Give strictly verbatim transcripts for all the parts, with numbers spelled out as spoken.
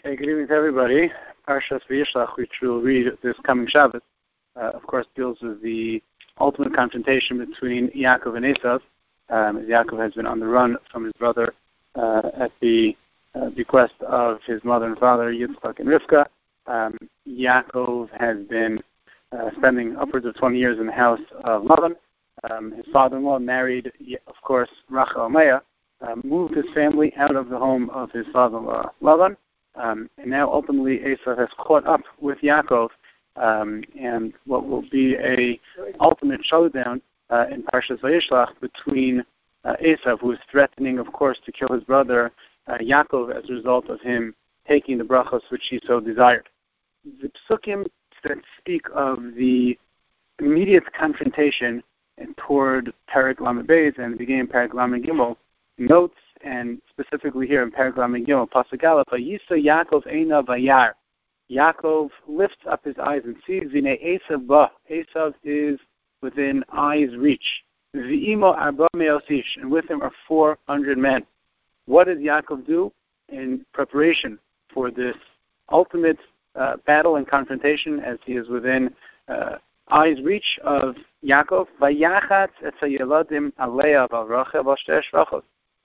Okay, good evening to everybody. Parshas Vayishlach, which we'll read this coming Shabbat, uh, of course, deals with the ultimate confrontation between Yaakov and Esav. Um, as Yaakov has been on the run from his brother uh, at the uh, bequest of his mother and father, Yitzchak and Rivka. Um, Yaakov has been uh, spending upwards of twenty years in the house of Lavan. Um, his father-in-law married, of course, Rachel Leah, um, moved his family out of the home of his father-in-law, Lavan. Um, and now ultimately Esav has caught up with Yaakov, um, and what will be a ultimate showdown uh, in Parshas Vayishlach between uh, Esav, who is threatening, of course, to kill his brother uh, Yaakov as a result of him taking the brachos which he so desired. The psukim that speak of the immediate confrontation toward Perek Lamed Beis and the beginning of Perek Lamed Gimel notes, and specifically here in Perek Lamed Gimel, Pasuk Aleph, Vayisa Yaakov Eina Vayar. Yaakov lifts up his eyes and sees V'nei Esav Ba. Esav is within eye's reach. V'imo Arba Meos Ish, and with him are four hundred men. What does Yaakov do in preparation for this ultimate uh, battle and confrontation as he is within uh, eye's reach of Yaakov? Vayachatz et hayeladim aleya val Rachel val shtei shvachos.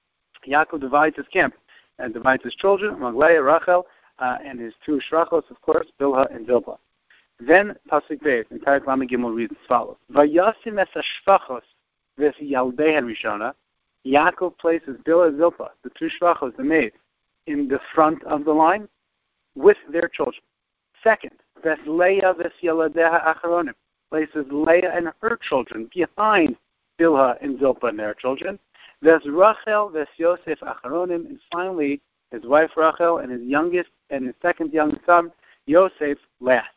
Yaakov divides his camp and divides his children among Leah, Rachel, uh, and his two shvachos, of course, Bilhah and Zilpah. Then Pasuk Beis in Perek Lamed Gimel reads as follows: Vayasim es hashvachos ves yaldehen rishona. Yaakov places Bilhah and Zilpah, the two shvachos, the maids, in the front of the line with their children. Second, ves Leah ves yaladeha acharonim, places Leah and her children behind Bilhah and Zilpah and their children. Ves Rachel ves Yosef acharonim, and finally his wife Rachel and his youngest and his second young son Yosef last.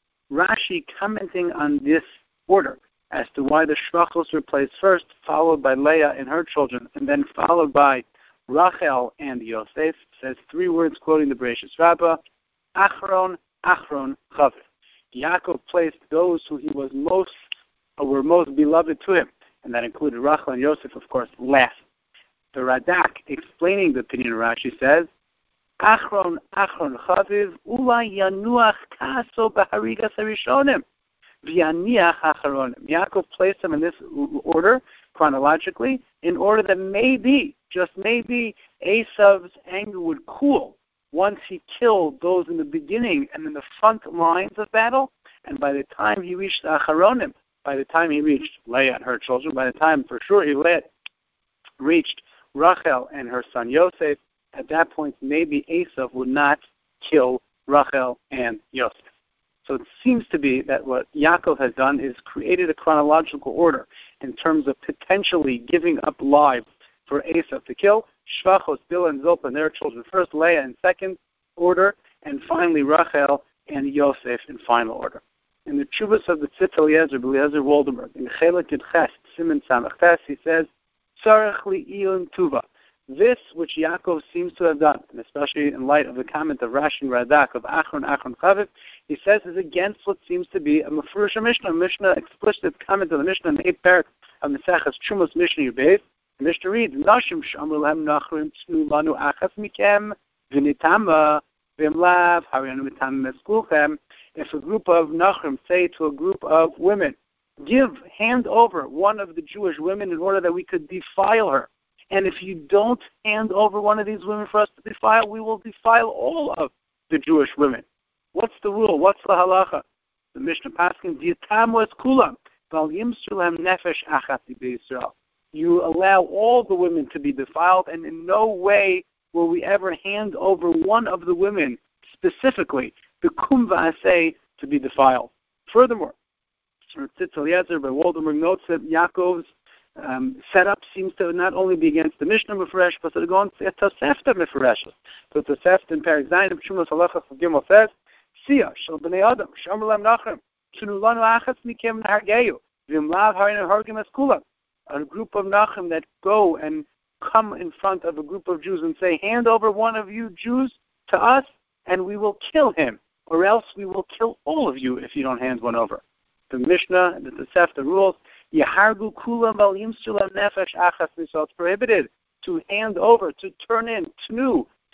Rashi, commenting on this order as to why the shvachos were placed first, followed by Leah and her children, and then followed by Rachel and Yosef, says three words quoting the Bereshis Rabbah: Achron, Achron, Chaver. Yaakov placed those who he was most or were most beloved to him, and that included Rachel and Yosef, of course, last. The Radak, explaining the opinion of Rashi, says, Achron, Achron, Chaviv, Ula Yanuach Kaso Baharigas Harishonim, V'yaniach Acharonim. Yaakov placed them in this order, chronologically, in order that maybe, just maybe, Esav's anger would cool once he killed those in the beginning and in the front lines of battle, and by the time he reached the Acharonim, by the time he reached Leah and her children, by the time for sure he led, reached Rachel and her son Yosef, at that point maybe Esav would not kill Rachel and Yosef. So it seems to be that what Yaakov has done is created a chronological order in terms of potentially giving up lives for Esav to kill. Shvachos, Bilhah, and Zilpah and their children first, Leah in second order, and finally Rachel and Yosef in final order. In the Chuvas of the Tzitz Eliezer, Eliezer Waldenberg, in Chelik Yud Ches, Siman Samach Tes, he says, Tzarech li'iyun tuva. This which Yaakov seems to have done, and especially in light of the comment of Rashi and Radak of Achron, Achron, Chaviv, he says is against what seems to be a Mefurish Mishnah, a Mishnah, explicit comment of the Mishnah in the eighth parak of Neseches Trumos Mishnah Yubeit. The Mishnah reads, Nashim shamru lehem nachrim tnu lanu achas mikem v'nitama v'imlav hariyanu mitam meskulchem. If a group of nachrim say to a group of women, give, hand over one of the Jewish women in order that we could defile her. And if you don't hand over one of these women for us to defile, we will defile all of the Jewish women. What's the rule? What's the halacha? The Mishnah Paskin, Diatamu es kulam, val yimsu lehem nefesh achat b'Yisrael. You allow all the women to be defiled, and in no way will we ever hand over one of the women specifically, the kum v'aseh, to be defiled. Furthermore, Tzitz Eliezer by Waldenberg notes that Yaakov's um, setup seems to not only be against the Mishnah Mefresh, but to go on to Tosefta Mefresh. So Tosefta in Perek Zayin of Shumos Halacha Gimel says, Sia shel bnei Adam shamru lehem nachrim tnu lanu achas mikem nhargeyu v'imlav harinu hargim es kulam. A group of nachrim that go and come in front of a group of Jews and say, hand over one of you Jews to us, and we will kill him, or else we will kill all of you if you don't hand one over. The Mishnah, the Tosefta rules, Yahargu kulam val yimsu lehem nefesh achas. So it's prohibited to hand over, to turn in, tnu,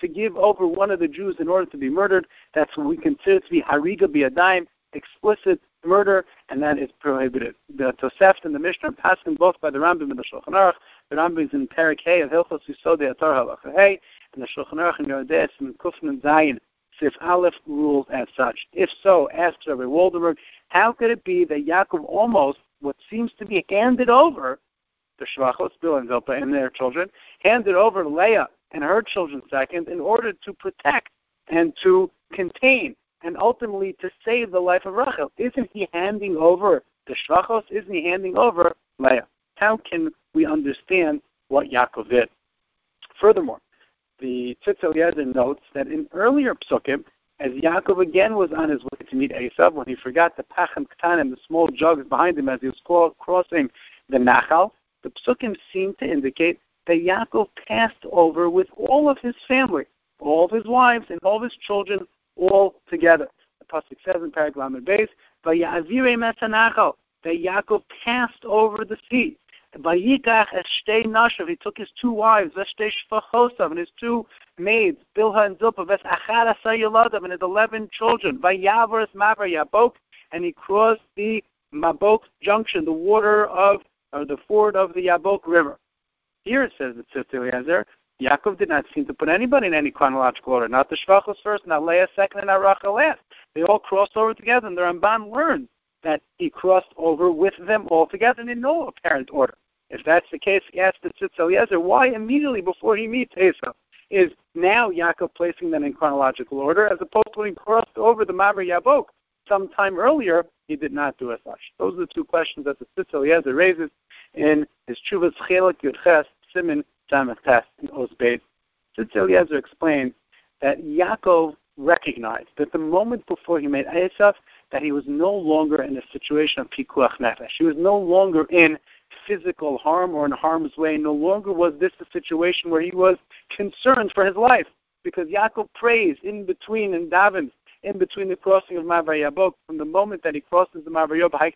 to give over one of the Jews in order to be murdered. That's what we consider to be hariga biyadayim, explicit murder, and that is prohibited. The Tosefta and the Mishnah are passing both by the Rambam and the Shulchan Aruch. The Rambam is in Perek Hey of Hilchos Yisodei Atar Halacha Hey, and the Shulchan Aruch in Yodeh in Kufman Zayin Sif Aleph rules as such. If so, asks Rabbi Waldenberg, how could it be that Yaakov almost, what seems to be handed over, the Shvachos, Bill and Zilpah and their children, handed over Leah and her children second in order to protect and to contain and ultimately to save the life of Rachel? Isn't he handing over the Shvachos? Isn't he handing over Leah? How can we understand what Yaakov did? Furthermore, the Tzitz Eliezer notes that in earlier psukim, as Yaakov again was on his way to meet Esav, when he forgot the Pachem Ktanim, the small jugs behind him as he was crossing the Nachal, the psukim seem to indicate that Yaakov passed over with all of his family, all of his wives and all of his children, all together. The pasuk says in Perek Lamed Beis, "Vayavire metanachal," that Yaakov passed over the sea. Vayikach es shtei nashav, he took his two wives, ves shtei shvachosav, and his two maids, Bilha and Zilpah, ves achad asar yoladav, and his eleven children. Vayavar es mavar Yabok, and he crossed the Mabok junction, the water of, or the ford of the Yabok River. Here it says that Tzitz Eliezer, Yaakov did not seem to put anybody in any chronological order. Not the Shvachos first, not Leah second, and not Rachel last. They all crossed over together, and the Ramban learned that he crossed over with them all together and in no apparent order. If that's the case, he asked the Tzitz Eliezer, why immediately before he meets Esav is now Yaakov placing them in chronological order, as opposed to when he crossed over the Maver Yabok sometime earlier, he did not do as such. Those are the two questions that the Tzitz Eliezer raises in his Chuvas Chelek Yudches Siman Samech Tes in Oz Beis. Tzitz Eliezer explains that Yaakov recognized that the moment before he met Esav, that he was no longer in a situation of pikuach nefesh. He was no longer in physical harm or in harm's way. No longer was this a situation where he was concerned for his life, because Yaakov prays in between and davens in between the crossing of Mavar Yabok. From the moment that he crosses the Mavar Yabok,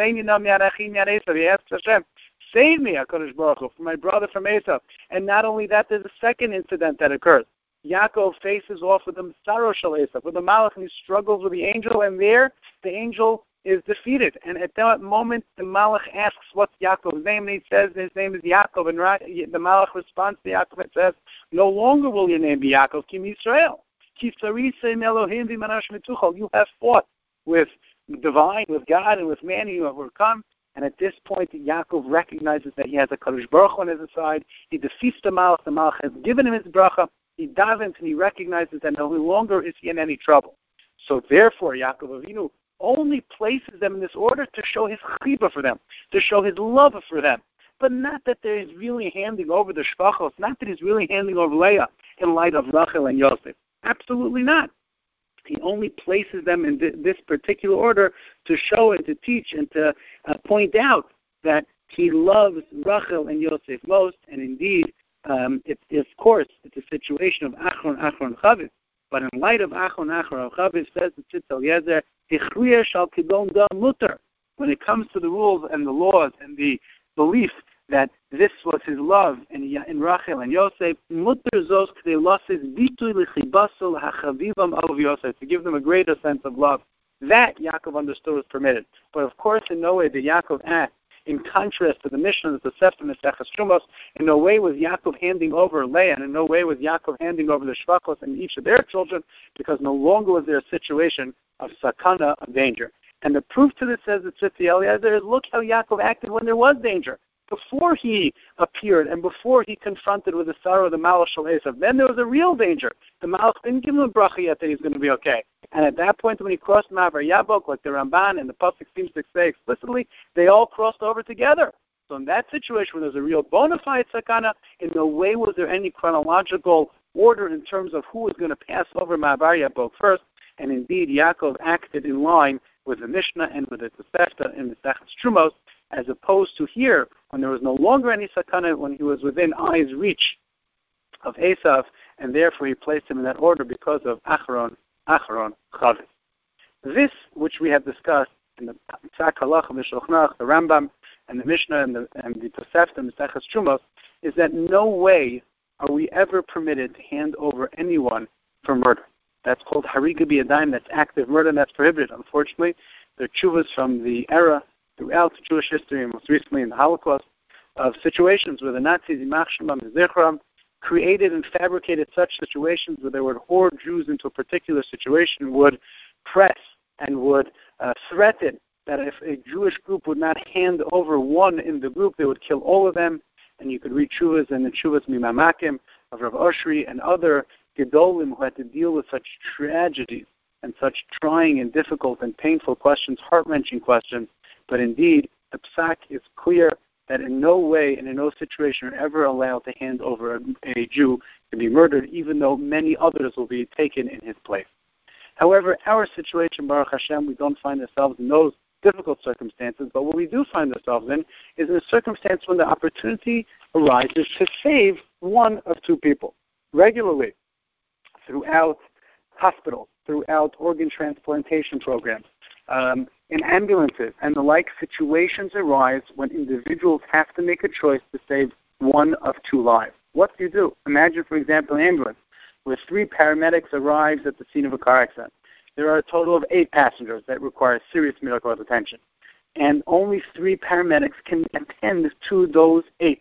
he asks Hashem, save me, HaKadosh Baruch Hu, from my brother from Esav. And not only that, there's a second incident that occurs. Yaakov faces off with the Saro Shel Esav, with the Malach, and he struggles with the angel, and there the angel is defeated. And at that moment, the Malach asks, what's Yaakov's name? And he says his name is Yaakov. And the Malach responds to Yaakov and says, no longer will your name be Yaakov, Kim Yisrael. You have fought with divine, with God, and with man, you have overcome. And at this point, Yaakov recognizes that he has a Kadosh Baruch Hu on his side. He defeats the Malach. The Malach has given him his bracha. He davens and he recognizes that no longer is he in any trouble. So therefore, Yaakov Avinu only places them in this order to show his chiba for them, to show his love for them. But not that there is really handing over the shvachos, not that he's really handing over Leah in light of Rachel and Yosef. Absolutely not. He only places them in th- this particular order to show and to teach and to uh, point out that he loves Rachel and Yosef most, and indeed, um, it, of course, it's a situation of Achron, Achron, Chavis. But in light of Achron, Achron, Chavis, says the Tzitz Eliezer, Hichriya shal kidon da mutter. When it comes to the rules and the laws and the belief that this was his love in, in Rachel and Yosef, mutter zos k'dei lasis bitui l'chibasol hachavivam av Yosef, to give them a greater sense of love. That Yaakov understood was permitted. But of course, in no way did Yaakov act in contrast to the mission of the Tosefta Mesechus Trumos. In no way was Yaakov handing over Leah, and in no way was Yaakov handing over the Shvachos and each of their children, because no longer was there a situation of sakana, of danger. And the proof to this, says the Tzitz Eliezer, is look how Yaakov acted when there was danger. Before he appeared and before he confronted with the sorrow of the Malach Shel Esav, then there was a real danger. The Malach didn't give him a bracha yet that he's going to be okay. And at that point, when he crossed Mavar Yabok, like the Ramban and the pasuk seems to say explicitly, they all crossed over together. So in that situation where there's a real bona fide sakana, in no way was there any chronological order in terms of who was going to pass over Mavar Yabok first. And indeed, Yaakov acted in line with the Mishnah and with the Tosefta in the Mesechus Trumos, as opposed to here, when there was no longer any sakana, when he was within eye's reach of Esav, and therefore he placed him in that order because of Achron, Achron, Chavis. This, which we have discussed in the Psak Halach of the Shulchan Aruch, the Rambam, and the Mishnah, and the, and the Tosefta, and the Mesechus Trumos, is that no way are we ever permitted to hand over anyone for murder. That's called hariga b'yadayim, that's active murder, and that's prohibited. Unfortunately, there are tshuvas from the era throughout Jewish history, and most recently in the Holocaust, of situations where the Nazis, Yimach Shemam Zichram, created and fabricated such situations where they would hoard Jews into a particular situation, would press and would uh, threaten that if a Jewish group would not hand over one in the group, they would kill all of them. And you could read Tshuvas and the Tshuvas Mimamakim of Rav Oshri and other Gedolim who had to deal with such tragedies and such trying and difficult and painful questions, heart-wrenching questions. But indeed, the Psak is clear that in no way and in no situation are ever allowed to hand over a, a Jew to be murdered, even though many others will be taken in his place. However, our situation, Baruch Hashem, we don't find ourselves in those difficult circumstances, but what we do find ourselves in is in a circumstance when the opportunity arises to save one of two people. Regularly, throughout hospitals, throughout organ transplantation programs, um, in ambulances and the like, situations arise when individuals have to make a choice to save one of two lives. What do you do? Imagine, for example, an ambulance where three paramedics arrives at the scene of a car accident. There are a total of eight passengers that require serious medical attention, and only three paramedics can attend to those eight.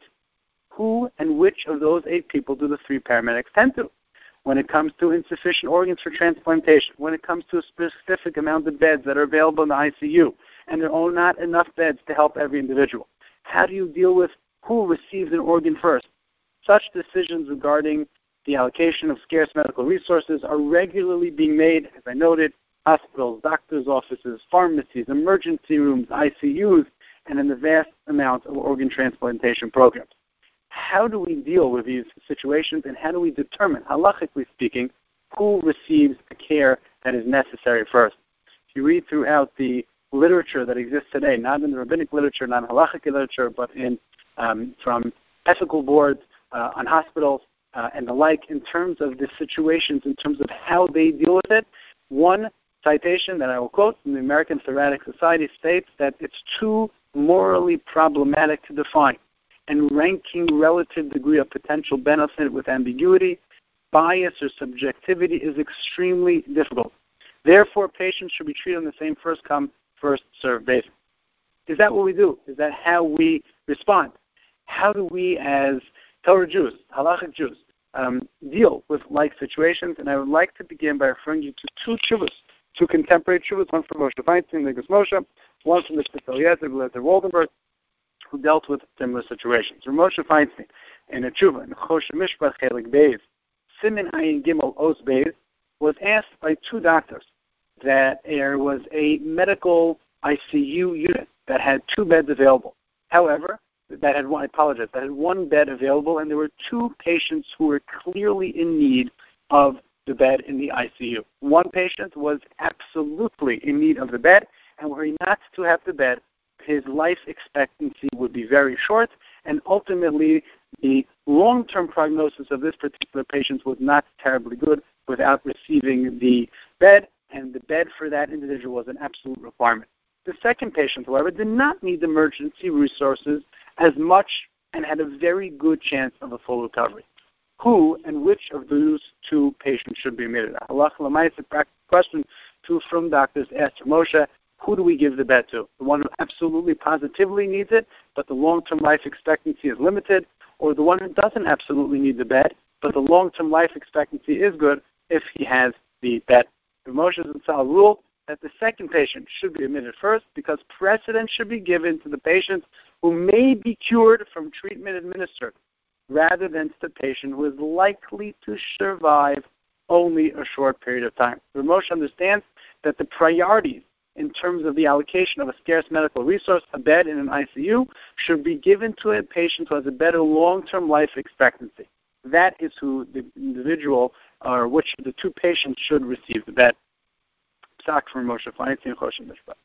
Who and which of those eight people do the three paramedics tend to? When it comes to insufficient organs for transplantation, when it comes to a specific amount of beds that are available in the I C U, and there are not enough beds to help every individual. How do you deal with who receives an organ first? Such decisions regarding the allocation of scarce medical resources are regularly being made, as I noted, hospitals, doctors' offices, pharmacies, emergency rooms, I C Us, and in the vast amount of organ transplantation programs. How do we deal with these situations, and how do we determine, halachically speaking, who receives the care that is necessary first? If you read throughout the literature that exists today, not in the rabbinic literature, not in halachic literature, but in um, from ethical boards uh, on hospitals uh, and the like, in terms of the situations, in terms of how they deal with it, one citation that I will quote from the American Thoracic Society states that it's too morally problematic to define, and ranking relative degree of potential benefit with ambiguity, bias, or subjectivity is extremely difficult. Therefore, patients should be treated on the same first-come, first-served basis. Is that what we do? Is that how we respond? How do we, as Torah Jews, halachic Jews, um, deal with like situations? And I would like to begin by referring you to two tshuvas, two contemporary tshuvas, one from Moshe Feinstein, Legos Moshe, one from the Tzitz Eliezer, Lezer Waldenberg, who dealt with similar situations. Moshe Feinstein, in a tshuva, in Choshe Mishpach Chelik Beis, Simin Ayin Gimel Os Beis, was asked by two doctors that there was a medical I C U unit that had two beds available. However, that had one, I apologize, that had one bed available, and there were two patients who were clearly in need of the bed in the I C U. One patient was absolutely in need of the bed, and were he not to have the bed, his life expectancy would be very short, and ultimately the long-term prognosis of this particular patient was not terribly good without receiving the bed, and the bed for that individual was an absolute requirement. The second patient, however, did not need emergency resources as much and had a very good chance of a full recovery. Who and which of those two patients should be admitted? Allah Lamaisa, practical question, two from doctors asked Moshe, who do we give the bed to? The one who absolutely positively needs it, but the long-term life expectancy is limited, or the one who doesn't absolutely need the bed, but the long-term life expectancy is good if he has the bed? The Moshe Zatzal ruled that the second patient should be admitted first because precedence should be given to the patients who may be cured from treatment administered, rather than to the patient who is likely to survive only a short period of time. The Moshe understands that the priorities in terms of the allocation of a scarce medical resource, a bed in an I C U, should be given to a patient who has a better long-term life expectancy. That is who the individual, or which of the two patients should receive the bed. Psak from Moshe Feinstein, Choshe Mishpach.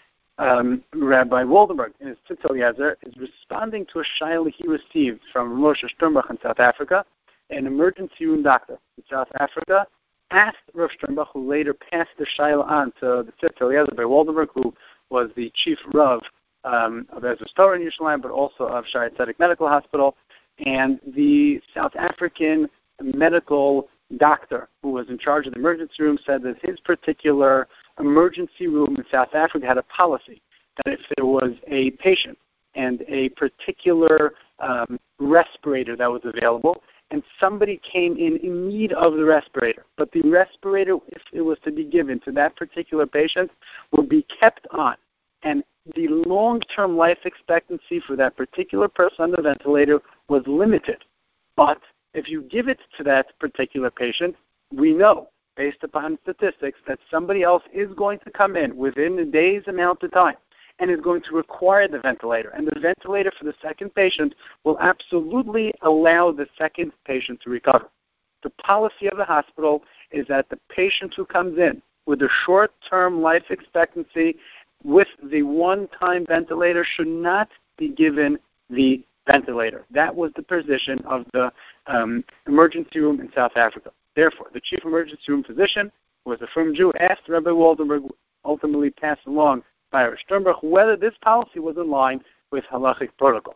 Um, Rabbi Waldenberg, in his Tzitz Eliezer, is responding to a shaila he received from Moshe Sternbach in South Africa, an emergency room doctor in South Africa, asked Rav Sternbach, who later passed the shaila on to the Tzitz Eliezer by Waldenberg, who was the chief Rav um, of Ezra's Torah in Yerushalayim, but also of Sha'ar Tzedek Medical Hospital, And the South African medical doctor who was in charge of the emergency room said that his particular emergency room in South Africa had a policy that if there was a patient and a particular um, respirator that was available, and somebody came in in need of the respirator, but the respirator, if it was to be given to that particular patient, would be kept on. And the long-term life expectancy for that particular person on the ventilator was limited. But if you give it to that particular patient, we know, based upon statistics, that somebody else is going to come in within a day's amount of time and is going to require the ventilator. And the ventilator for the second patient will absolutely allow the second patient to recover. The policy of the hospital is that the patient who comes in with a short-term life expectancy with the one-time ventilator should not be given the ventilator. That was the position of the um, emergency room in South Africa. Therefore, the chief emergency room physician, who was a firm Jew, asked Rabbi Waldenberg, ultimately passed along by Rabbi Sternberg, whether this policy was in line with halachic protocol.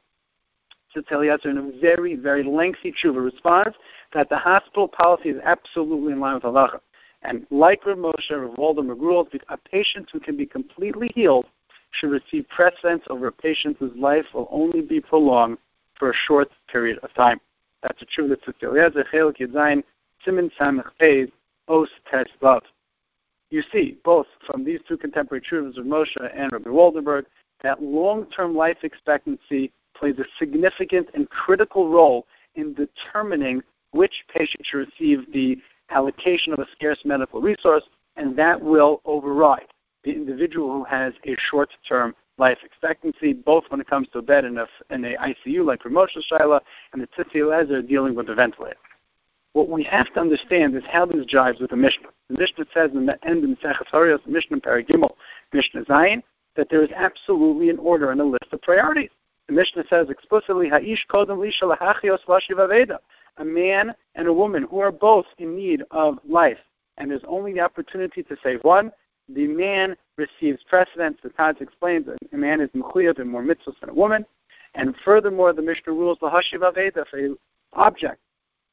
Tzitz Eliezer, in a very, very lengthy tshuva, responds that the hospital policy is absolutely in line with halacha. And like Rav Moshe, Rav Waldenberg rules, a patient who can be completely healed should receive precedence over a patient whose life will only be prolonged for a short period of time. That's a tshuva that Tzitz Eliezer, Chelik Yedzayin, Siman Samech Beis, Os Tes Vav. You see, both from these two contemporary truvas of Moshe and Rabbi Waldenberg, that long-term life expectancy plays a significant and critical role in determining which patient should receive the allocation of a scarce medical resource, and that will override the individual who has a short-term life expectancy, both when it comes to a bed in a, in a I C U like Rav Moshe Shaila and the Tzitz Eliezer dealing with the ventilator. What we have to understand is how this jives with the Mishnah. The Mishnah says in the end of Maseches Horayos, Mishnah Perek Gimel, Mishnah Zayin, that there is absolutely an order and a list of priorities. The Mishnah says explicitly, Ha'ish kodem lisha lahachios vashiv aveda, a man and a woman who are both in need of life, and there's only the opportunity to save one. The man receives precedence. The Taz explains that a man is mechuyev in more mitzvahs than a woman, and furthermore, the Mishnah rules lahashiv aveda, if an object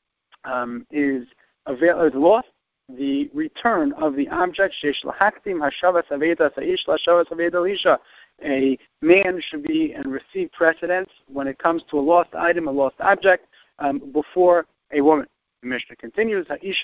Um, is, avail- is lost, the return of the object, a man should be and receive precedence when it comes to a lost item, a lost object, um, before a woman. The Mishnah continues, if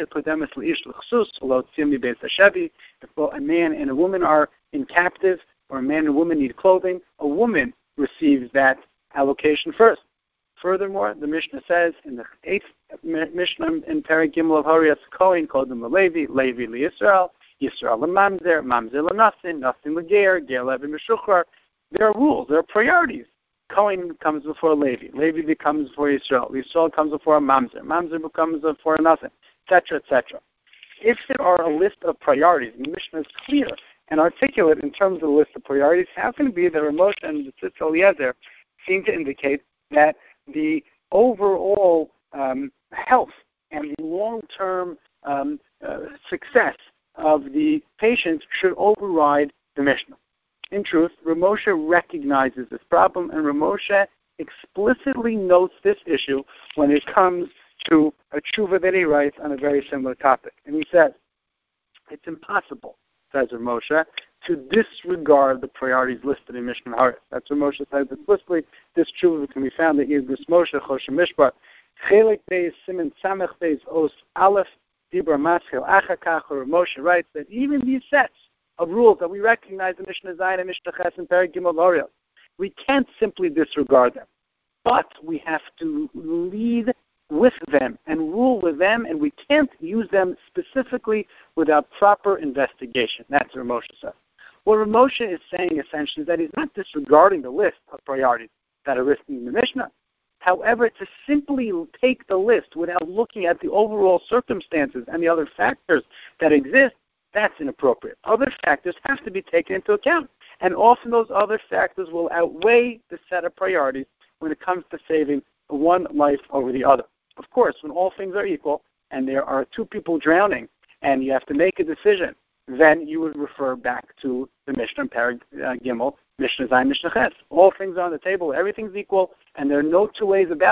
a man and a woman are in captive, or a man and a woman need clothing, a woman receives that allocation first. Furthermore, the Mishnah says in the eighth Mishnah in Perek Gimel of Horayos, Kohen kodem leLevi, Levi leYisrael, Yisrael leMamzer, Mamzer leNasin, Nasin leGer, Ger levi Meshuchar. There are rules, there are priorities. Kohen comes before Levi, Levi becomes before Yisrael, Yisrael comes before a Mamzer, Mamzer becomes before a Nasin, et cetera, et cetera. If there are a list of priorities, and the Mishnah is clear and articulate in terms of the list of priorities, how can it be that Rav Moshe and the Tzitz Eliezer seem to indicate that the overall um, health and the long-term um, uh, success of the patient should override the Mishnah? In truth, Rav Moshe recognizes this problem, and Rav Moshe explicitly notes this issue when it comes to a tshuva that he writes on a very similar topic. And he says, it's impossible, says Rav Moshe, to disregard the priorities listed in Mishnah Horayos. That's what Moshe says explicitly. This tshuva can be found in Yigdus Moshe, Choshen Mishpat, Chelik Beis, Siman Samech Beis, Os Aleph, Dibra Maschil Achakach, or Moshe writes that even these sets of rules that we recognize in Mishnah Zayin and Mishnah Ches and Perek Gimel Horayos, we can't simply disregard them, but we have to lead with them and rule with them, and we can't use them specifically without proper investigation. That's what Moshe says. What Rav Moshe is saying essentially is that he's not disregarding the list of priorities that are listed in the Mishnah. However, to simply take the list without looking at the overall circumstances and the other factors that exist, that's inappropriate. Other factors have to be taken into account, and often those other factors will outweigh the set of priorities when it comes to saving one life over the other. Of course, when all things are equal and there are two people drowning and you have to make a decision, then you would refer back to the Mishnah Perek uh, Gimel, Mishnah Zayin, Mishnah Ches. All things are on the table, everything's equal, and there are no two ways about it.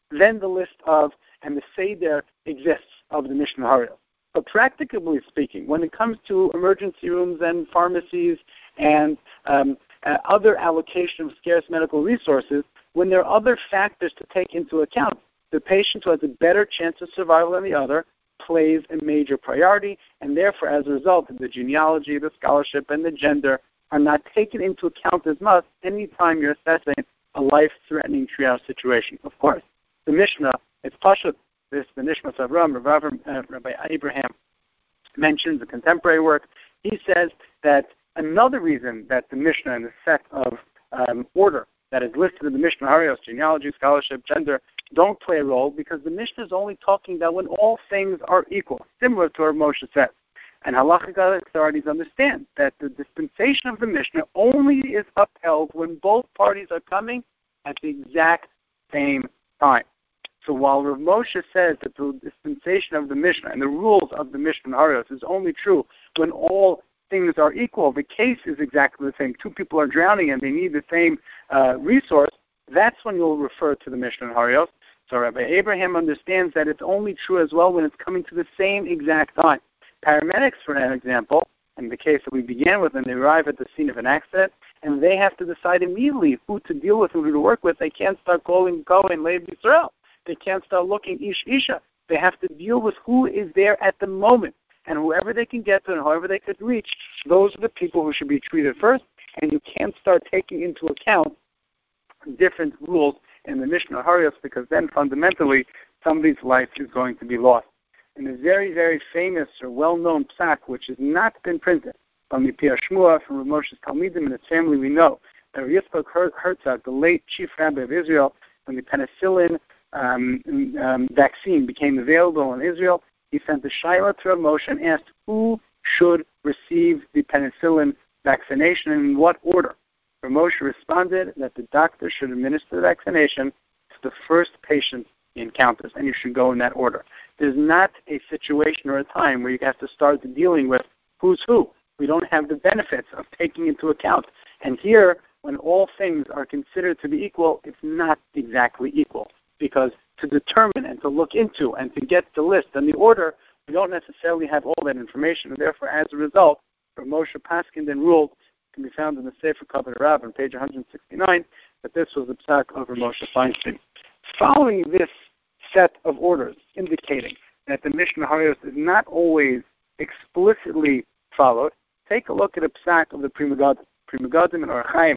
then the list of and the Seder exists of the Mishnah Harios. But practically speaking, when it comes to emergency rooms and pharmacies and um, uh, other allocation of scarce medical resources, when there are other factors to take into account, the patient who has a better chance of survival than the other plays a major priority, and therefore, as a result, the genealogy, the scholarship, and the gender are not taken into account as much any time you're assessing a life-threatening triage situation. Of course, the Mishnah, it's Pashut, this, the Nishmas Avram, uh, Rabbi Abraham mentions the contemporary work. He says that another reason that the Mishnah and the set of um, order that is listed in the Mishnah Harios, genealogy, scholarship, gender, don't play a role because the Mishnah is only talking about when all things are equal, similar to what Moshe said. And halachic authorities understand that the dispensation of the Mishnah only is upheld when both parties are coming at the exact same time. So while Rav Moshe says that the dispensation of the Mishnah and the rules of the Mishnah Harios is only true when all things are equal, the case is exactly the same. Two people are drowning and they need the same uh, resource, that's when you'll refer to the Mishnah Harios. So Rabbi Abraham understands that it's only true as well when it's coming to the same exact time. Paramedics, for an example, in the case that we began with, and they arrive at the scene of an accident, and they have to decide immediately who to deal with and who to work with. They can't start calling Kohen, Lev Yisrael. They can't start looking Ish Isha. They have to deal with who is there at the moment. And whoever they can get to and however they could reach, those are the people who should be treated first, and you can't start taking into account different rules in the Mishnah Harios because then fundamentally somebody's life is going to be lost. In a very, very famous or well-known psak, which has not been printed, from the Pia Shmua, from Rav Moshe's Talmidim and his family, we know that Yitzchak Herzog, the late chief rabbi of Israel, when the penicillin um, um, vaccine became available in Israel, he sent a shayla to Rav Moshe and asked who should receive the penicillin vaccination and in what order. Rav Moshe responded that the doctor should administer the vaccination to the first patient he encounters, and you should go in that order. There's not a situation or a time where you have to start dealing with who's who. We don't have the benefits of taking into account. And here, when all things are considered to be equal, it's not exactly equal. Because to determine and to look into and to get the list and the order, we don't necessarily have all that information. And therefore, as a result, Rav Moshe Paskin then ruled, can be found in the Sefer Kabbalah Rav on page one sixty-nine, that this was the psak of Rav Moshe Feinstein. Following this set of orders indicating that the Mishnah Harios is not always explicitly followed, take a look at a psak of the Pri Megadim. Pri Megadim and Or Chaim,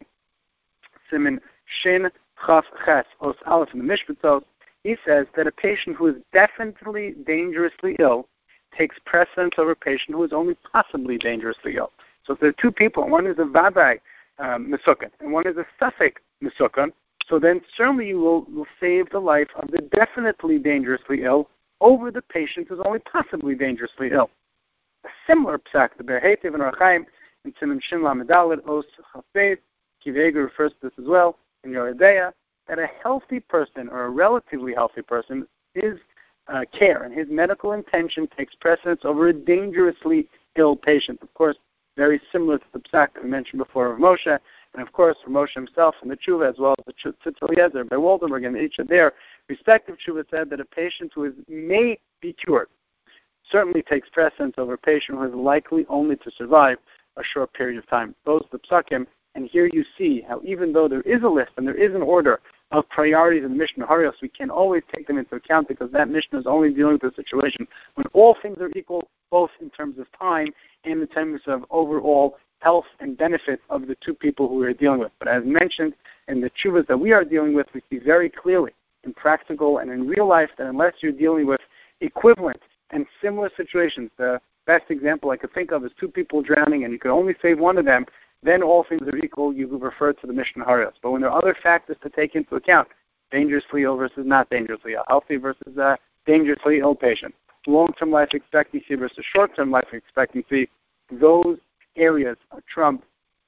Siman Shin Chaf Ches Os Aleph in the Mishpatos, he says that a patient who is definitely dangerously ill takes precedence over a patient who is only possibly dangerously ill. So if there are two people, one is a Vadai um, Mesukan and one is a Safek Mesukan, so then certainly you will, will save the life of the definitely dangerously ill over the patient who's only possibly dangerously ill. A similar psak, the Ber Heitev and Or Chaim, in Siman Shin Lamedalet Os Chafez, Kivega refers to this as well, in Yoredeya, that a healthy person or a relatively healthy person, his uh, care and his medical intention takes precedence over a dangerously ill patient. Of course, very similar to the psak I mentioned before of Moshe, and of course, for Moshe himself and the Tshuva, as well as the Tzitz Eliezer by Waldenberg, and each of their respective Tshuva said that a patient who is, may be cured certainly takes precedence over a patient who is likely only to survive a short period of time. Those are the psakim, and here you see how even though there is a list and there is an order of priorities in the Mishnah Harios, we can always take them into account because that Mishnah is only dealing with a situation when all things are equal, both in terms of time and in terms of overall health and benefit of the two people who we are dealing with. But as mentioned in the tshuvas that we are dealing with, we see very clearly in practical and in real life that unless you're dealing with equivalent and similar situations, the best example I could think of is two people drowning and you could only save one of them, then all things are equal, you refer to the Mishnah Harios. But when there are other factors to take into account, dangerously ill versus not dangerously ill, healthy versus a dangerously ill patient, long-term life expectancy versus short-term life expectancy, those areas trump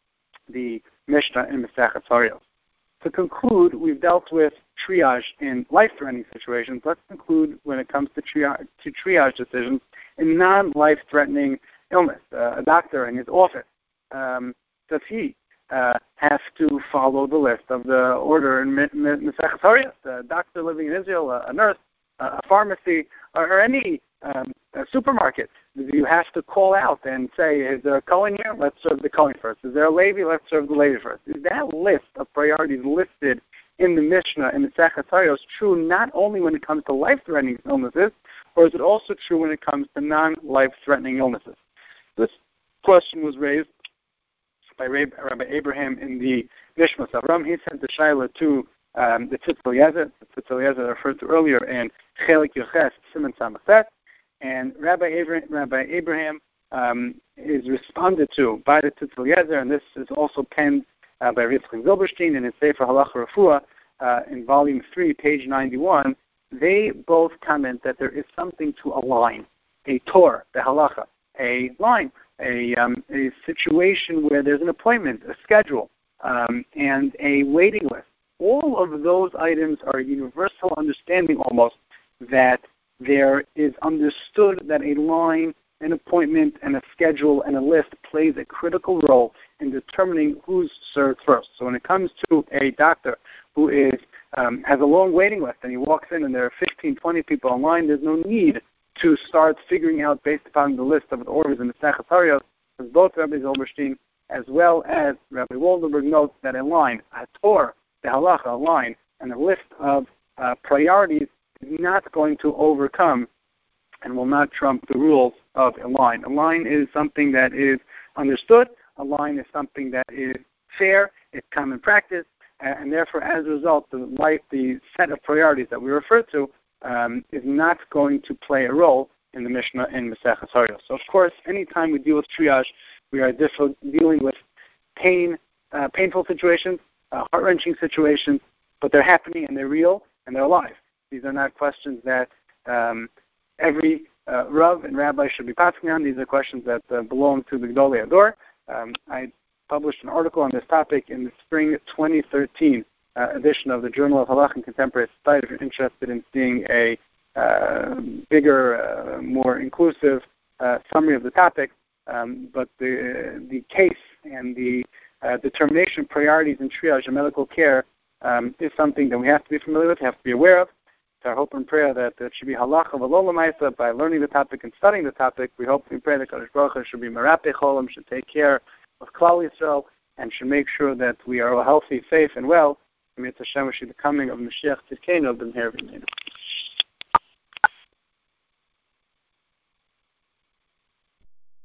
the Mishnah in Masechet Harios. To conclude, we've dealt with triage in life-threatening situations. Let's conclude when it comes to triage, to triage decisions in non-life-threatening illness. Uh, a doctor in his office, um, does he uh, have to follow the list of the order in Maseches Harayos. A doctor living in Israel, a, a nurse, a pharmacy, or, or any um, a supermarket, you have to call out and say, is there a Kohen here? Let's serve the Kohen first. Is there a Levi? Let's serve the Levi first. Is that list of priorities listed in the Mishnah and the Maseches Harayos true not only when it comes to life-threatening illnesses, or is it also true when it comes to non-life-threatening illnesses? This question was raised by Rabbi Abraham in the Nishmas Avram. He sent the Shaila to um, the Tzitz Eliezer, the Tzitz Eliezer referred to earlier, and Chelik Yoches Simon Samachet. And Rabbi Abraham, Rabbi Abraham um, is responded to by the Tzitz Eliezer, and this is also penned uh, by Yitzchak Zilberstein in his Sefer Halacha Refuah uh, in volume three, page ninety-one. They both comment that there is something to align, a Torah, the Halacha, a line, a, um, a situation where there's an appointment, a schedule, um, and a waiting list. All of those items are a universal understanding almost that there is understood that a line, an appointment, and a schedule and a list plays a critical role in determining who's served first. So when it comes to a doctor who is um, has a long waiting list and he walks in and there are fifteen, twenty people online, there's no need to start figuring out based upon the list of the orders in the Maseches Harayos, because both Rabbi Zilberstein as well as Rabbi Waldenberg notes that a line, a Torah, the halacha, a line, and a list of uh, priorities is not going to overcome and will not trump the rules of a line. A line is something that is understood. A line is something that is fair. It's common practice. And therefore, as a result, the, life, the set of priorities that we refer to um, is not going to play a role in the Mishnah in Maseches Harayos. So, of course, anytime we deal with triage, we are diff- dealing with pain, uh, painful situations, uh, heart-wrenching situations, but they're happening and they're real and they're alive. These are not questions that um, every uh, Rav and Rabbi should be passing on. These are questions that uh, belong to the Gedolei Hador. Um, I published an article on this topic in the spring twenty thirteen uh, edition of the Journal of Halach and Contemporary Society. If you're interested in seeing a uh, bigger, uh, more inclusive uh, summary of the topic, um, but the the case and the uh, determination of priorities in triage and medical care um, is something that we have to be familiar with, have to be aware of. It's our hope and prayer that it should be halacha v'lo l'maisa. By learning the topic and studying the topic, we hope and pray that Kadosh Baruch Hu should be merapeh cholam, should take care of Klal Yisrael, and should make sure that we are healthy, safe, and well. And may Hashem wish you the coming of Mashiach Tzidkenu of the Meher V'Yimenu.